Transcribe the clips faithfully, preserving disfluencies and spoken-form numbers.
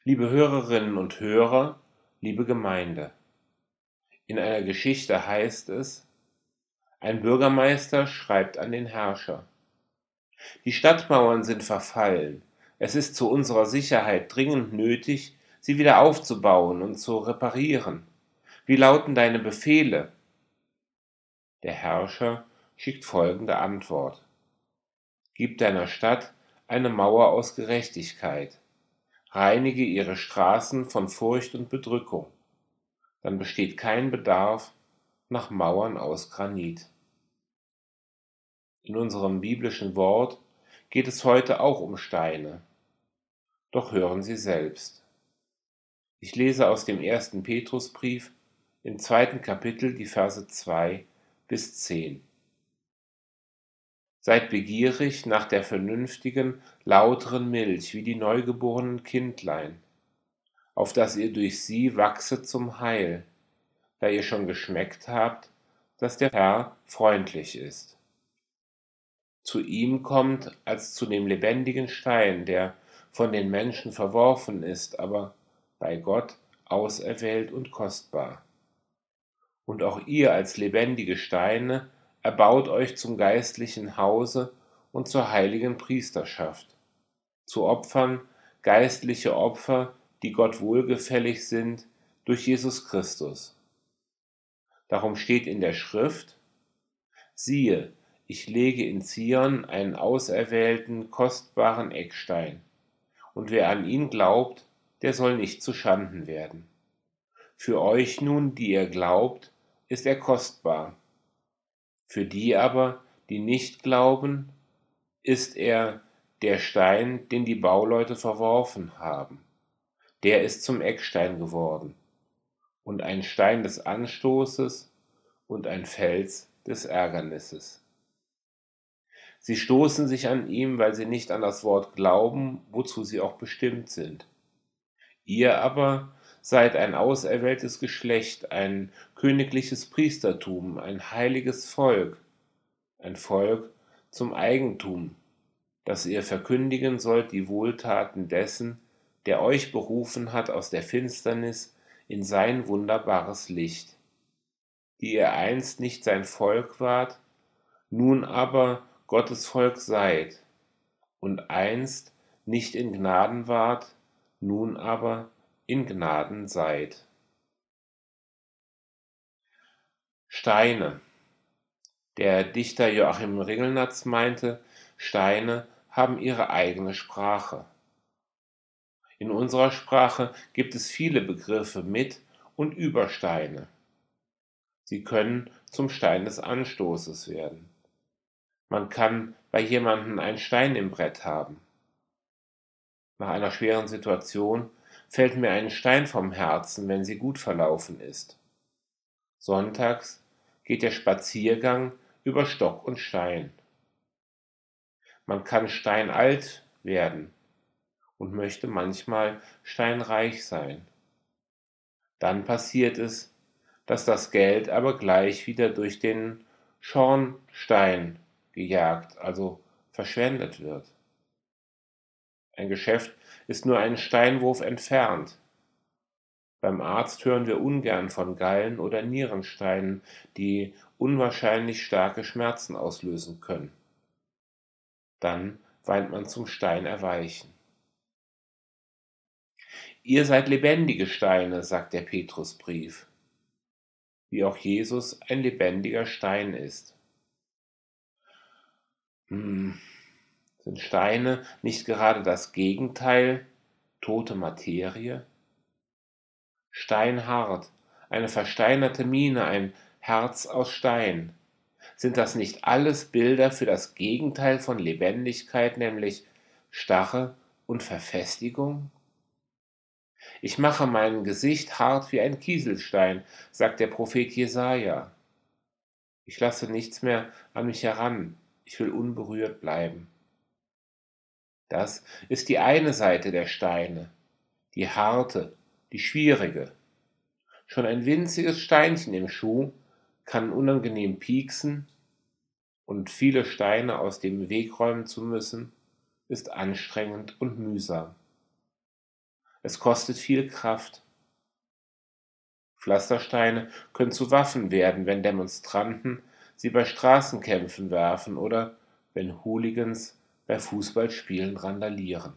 Liebe Hörerinnen und Hörer, liebe Gemeinde, in einer Geschichte heißt es, ein Bürgermeister schreibt an den Herrscher: Die Stadtmauern sind verfallen. Es ist zu unserer Sicherheit dringend nötig, sie wieder aufzubauen und zu reparieren. Wie lauten deine Befehle? Der Herrscher schickt folgende Antwort: Gib deiner Stadt eine Mauer aus Gerechtigkeit. Reinige ihre Straßen von Furcht und Bedrückung. Dann besteht kein Bedarf nach Mauern aus Granit. In unserem biblischen Wort geht es heute auch um Steine, doch hören Sie selbst. Ich lese aus dem ersten Petrusbrief im zweiten Kapitel die Verse zwei bis zehn. Seid begierig nach der vernünftigen, lauteren Milch wie die neugeborenen Kindlein, auf dass ihr durch sie wachset zum Heil, da ihr schon geschmeckt habt, dass der Herr freundlich ist. Zu ihm kommt als zu dem lebendigen Stein, der von den Menschen verworfen ist, aber bei Gott auserwählt und kostbar. Und auch ihr als lebendige Steine erbaut euch zum geistlichen Hause und zur heiligen Priesterschaft, zu Opfern, geistliche Opfer, die Gott wohlgefällig sind, durch Jesus Christus. Darum steht in der Schrift: Siehe, ich lege in Zion einen auserwählten, kostbaren Eckstein, und wer an ihn glaubt, der soll nicht zuschanden werden. Für euch nun, die ihr glaubt, ist er kostbar. Für die aber, die nicht glauben, ist er der Stein, den die Bauleute verworfen haben. Der ist zum Eckstein geworden und ein Stein des Anstoßes und ein Fels des Ärgernisses. Sie stoßen sich an ihm, weil sie nicht an das Wort glauben, wozu sie auch bestimmt sind. Ihr aber seid ein auserwähltes Geschlecht, ein königliches Priestertum, ein heiliges Volk, ein Volk zum Eigentum, dass ihr verkündigen sollt die Wohltaten dessen, der euch berufen hat aus der Finsternis in sein wunderbares Licht, die ihr einst nicht sein Volk wart, nun aber Gottes Volk seid, und einst nicht in Gnaden wart, nun aber in Gnaden seid. Steine. Der Dichter Joachim Ringelnatz meinte, Steine haben ihre eigene Sprache. In unserer Sprache gibt es viele Begriffe mit und über Steine. Sie können zum Stein des Anstoßes werden. Man kann bei jemandem einen Stein im Brett haben. Nach einer schweren Situation fällt mir ein Stein vom Herzen, wenn sie gut verlaufen ist. Sonntags geht der Spaziergang über Stock und Stein. Man kann steinalt werden und möchte manchmal steinreich sein. Dann passiert es, dass das Geld aber gleich wieder durch den Schornstein gejagt, also verschwendet wird. Ein Geschäft ist nur einen Steinwurf entfernt. Beim Arzt hören wir ungern von Gallen- oder Nierensteinen, die unwahrscheinlich starke Schmerzen auslösen können. Dann weint man zum Stein erweichen. Ihr seid lebendige Steine, sagt der Petrusbrief, wie auch Jesus ein lebendiger Stein ist. Hm, sind Steine nicht gerade das Gegenteil, tote Materie? Steinhart, eine versteinerte Mine, ein Herz aus Stein. Sind das nicht alles Bilder für das Gegenteil von Lebendigkeit, nämlich Starre und Verfestigung? Ich mache mein Gesicht hart wie ein Kieselstein, sagt der Prophet Jesaja. Ich lasse nichts mehr an mich heran, ich will unberührt bleiben. Das ist die eine Seite der Steine, die harte, die schwierige. Schon ein winziges Steinchen im Schuh kann unangenehm pieksen, und viele Steine aus dem Weg räumen zu müssen, ist anstrengend und mühsam. Es kostet viel Kraft. Pflastersteine können zu Waffen werden, wenn Demonstranten sie bei Straßenkämpfen werfen oder wenn Hooligans bei Fußballspielen randalieren.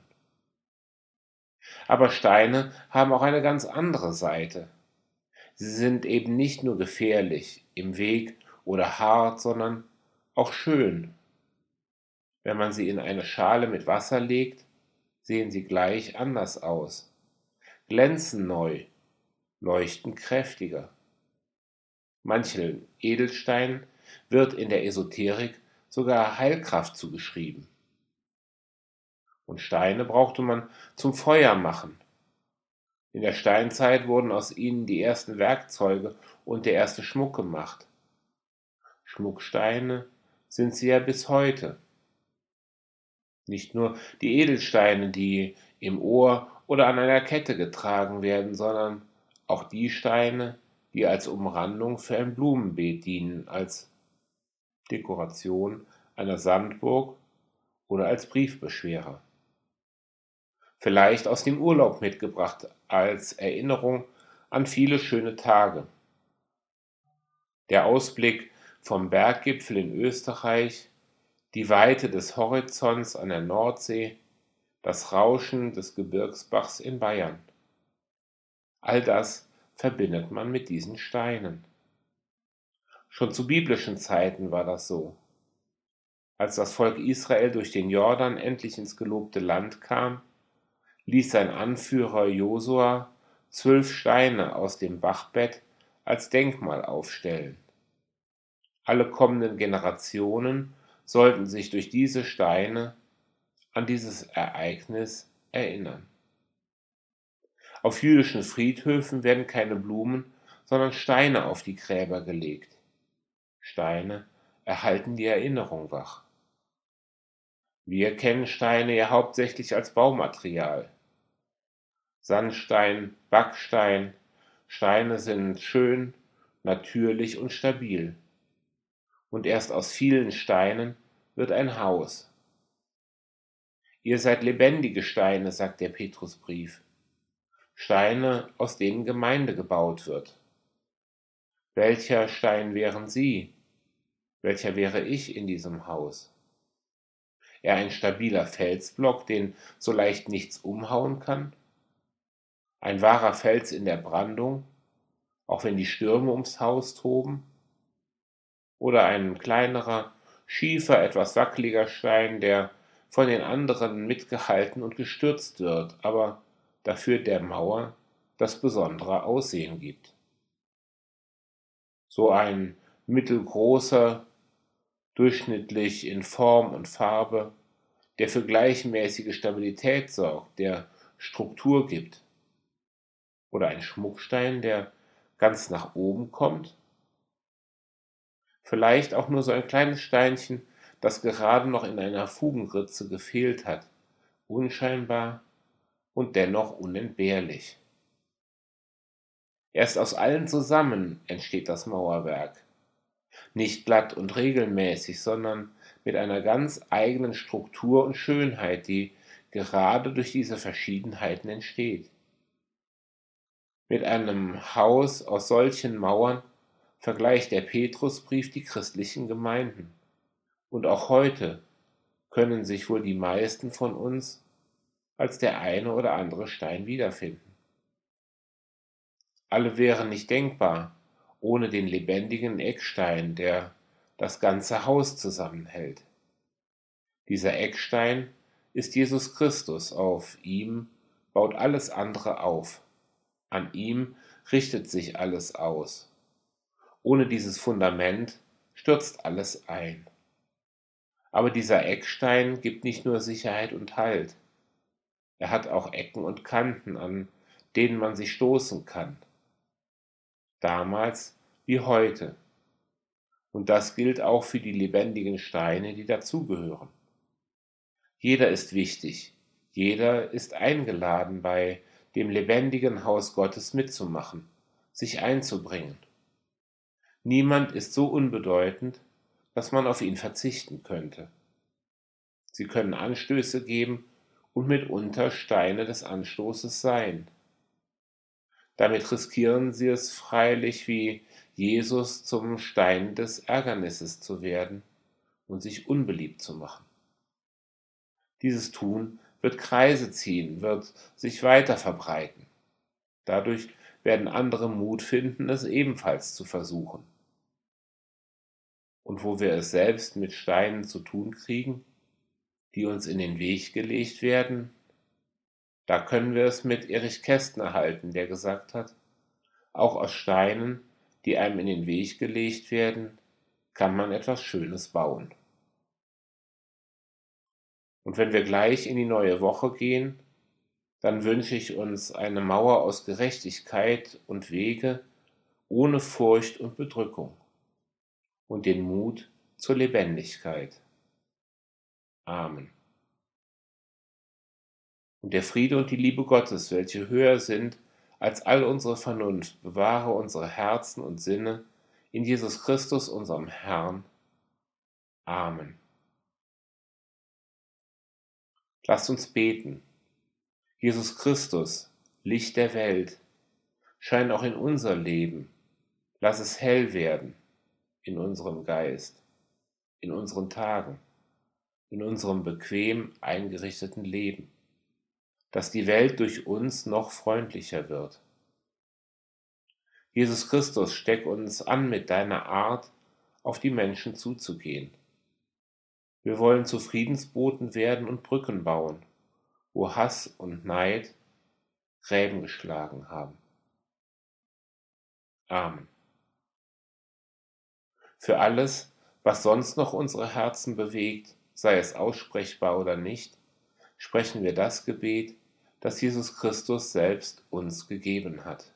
Aber Steine haben auch eine ganz andere Seite. Sie sind eben nicht nur gefährlich im Weg oder hart, sondern auch schön. Wenn man sie in eine Schale mit Wasser legt, sehen sie gleich anders aus, glänzen neu, leuchten kräftiger. Manchen Edelsteinen wird in der Esoterik sogar Heilkraft zugeschrieben. Und Steine brauchte man zum Feuer machen. In der Steinzeit wurden aus ihnen die ersten Werkzeuge und der erste Schmuck gemacht. Schmucksteine sind sie ja bis heute. Nicht nur die Edelsteine, die im Ohr oder an einer Kette getragen werden, sondern auch die Steine, die als Umrandung für ein Blumenbeet dienen, als Dekoration einer Sandburg oder als Briefbeschwerer. Vielleicht aus dem Urlaub mitgebracht als Erinnerung an viele schöne Tage. Der Ausblick vom Berggipfel in Österreich, die Weite des Horizonts an der Nordsee, das Rauschen des Gebirgsbachs in Bayern. All das verbindet man mit diesen Steinen. Schon zu biblischen Zeiten war das so. Als das Volk Israel durch den Jordan endlich ins gelobte Land kam, ließ sein Anführer Josua zwölf Steine aus dem Bachbett als Denkmal aufstellen. Alle kommenden Generationen sollten sich durch diese Steine an dieses Ereignis erinnern. Auf jüdischen Friedhöfen werden keine Blumen, sondern Steine auf die Gräber gelegt. Steine erhalten die Erinnerung wach. Wir kennen Steine ja hauptsächlich als Baumaterial. Sandstein, Backstein, Steine sind schön, natürlich und stabil. Und erst aus vielen Steinen wird ein Haus. Ihr seid lebendige Steine, sagt der Petrusbrief. Steine, aus denen Gemeinde gebaut wird. Welcher Stein wären Sie? Welcher wäre ich in diesem Haus? Eher ein stabiler Felsblock, den so leicht nichts umhauen kann? Ein wahrer Fels in der Brandung, auch wenn die Stürme ums Haus toben? Oder ein kleinerer, schiefer, etwas wackeliger Stein, der von den anderen mitgehalten und gestürzt wird, aber dafür der Mauer das besondere Aussehen gibt. So ein mittelgroßer, durchschnittlich in Form und Farbe, der für gleichmäßige Stabilität sorgt, der Struktur gibt. Oder ein Schmuckstein, der ganz nach oben kommt. Vielleicht auch nur so ein kleines Steinchen, das gerade noch in einer Fugenritze gefehlt hat, unscheinbar und dennoch unentbehrlich. Erst aus allen zusammen entsteht das Mauerwerk. Nicht glatt und regelmäßig, sondern mit einer ganz eigenen Struktur und Schönheit, die gerade durch diese Verschiedenheiten entsteht. Mit einem Haus aus solchen Mauern vergleicht der Petrusbrief die christlichen Gemeinden. Und auch heute können sich wohl die meisten von uns als der eine oder andere Stein wiederfinden. Alle wären nicht denkbar ohne den lebendigen Eckstein, der das ganze Haus zusammenhält. Dieser Eckstein ist Jesus Christus, auf ihm baut alles andere auf, an ihm richtet sich alles aus. Ohne dieses Fundament stürzt alles ein. Aber dieser Eckstein gibt nicht nur Sicherheit und Halt, er hat auch Ecken und Kanten, an denen man sich stoßen kann. Damals wie heute. Und das gilt auch für die lebendigen Steine, die dazugehören. Jeder ist wichtig, jeder ist eingeladen, bei dem lebendigen Haus Gottes mitzumachen, sich einzubringen. Niemand ist so unbedeutend, dass man auf ihn verzichten könnte. Sie können Anstöße geben und mitunter Steine des Anstoßes sein. Damit riskieren sie es freilich, wie Jesus zum Stein des Ärgernisses zu werden und sich unbeliebt zu machen. Dieses Tun wird Kreise ziehen, wird sich weiter verbreiten. Dadurch werden andere Mut finden, es ebenfalls zu versuchen. Und wo wir es selbst mit Steinen zu tun kriegen, die uns in den Weg gelegt werden, da können wir es mit Erich Kästner halten, der gesagt hat, auch aus Steinen, die einem in den Weg gelegt werden, kann man etwas Schönes bauen. Und wenn wir gleich in die neue Woche gehen, dann wünsche ich uns eine Mauer aus Gerechtigkeit und Wege ohne Furcht und Bedrückung und den Mut zur Lebendigkeit. Amen. Und der Friede und die Liebe Gottes, welche höher sind als all unsere Vernunft, bewahre unsere Herzen und Sinne in Jesus Christus, unserem Herrn. Amen. Lasst uns beten. Jesus Christus, Licht der Welt, schein auch in unser Leben. Lass es hell werden in unserem Geist, in unseren Tagen, in unserem bequem eingerichteten Leben, dass die Welt durch uns noch freundlicher wird. Jesus Christus, steck uns an mit deiner Art, auf die Menschen zuzugehen. Wir wollen zu Friedensboten werden und Brücken bauen, wo Hass und Neid Gräben geschlagen haben. Amen. Für alles, was sonst noch unsere Herzen bewegt, sei es aussprechbar oder nicht, sprechen wir das Gebet, das Jesus Christus selbst uns gegeben hat.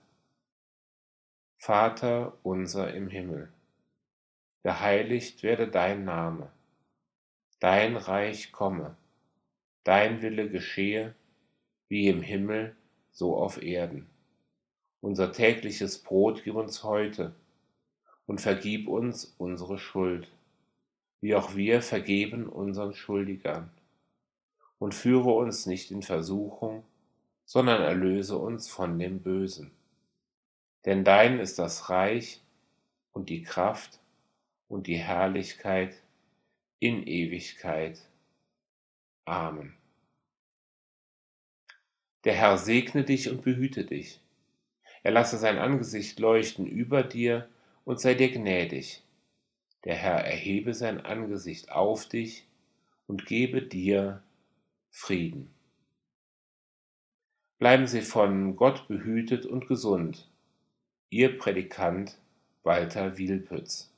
Vater unser im Himmel, geheiligt werde dein Name, dein Reich komme, dein Wille geschehe, wie im Himmel, so auf Erden. Unser tägliches Brot gib uns heute und vergib uns unsere Schuld, wie auch wir vergeben unseren Schuldigern. Und führe uns nicht in Versuchung, sondern erlöse uns von dem Bösen. Denn dein ist das Reich und die Kraft und die Herrlichkeit in Ewigkeit. Amen. Der Herr segne dich und behüte dich. Er lasse sein Angesicht leuchten über dir und sei dir gnädig. Der Herr erhebe sein Angesicht auf dich und gebe dir Frieden. Bleiben Sie von Gott behütet und gesund. Ihr Predikant Walter Wielpütz.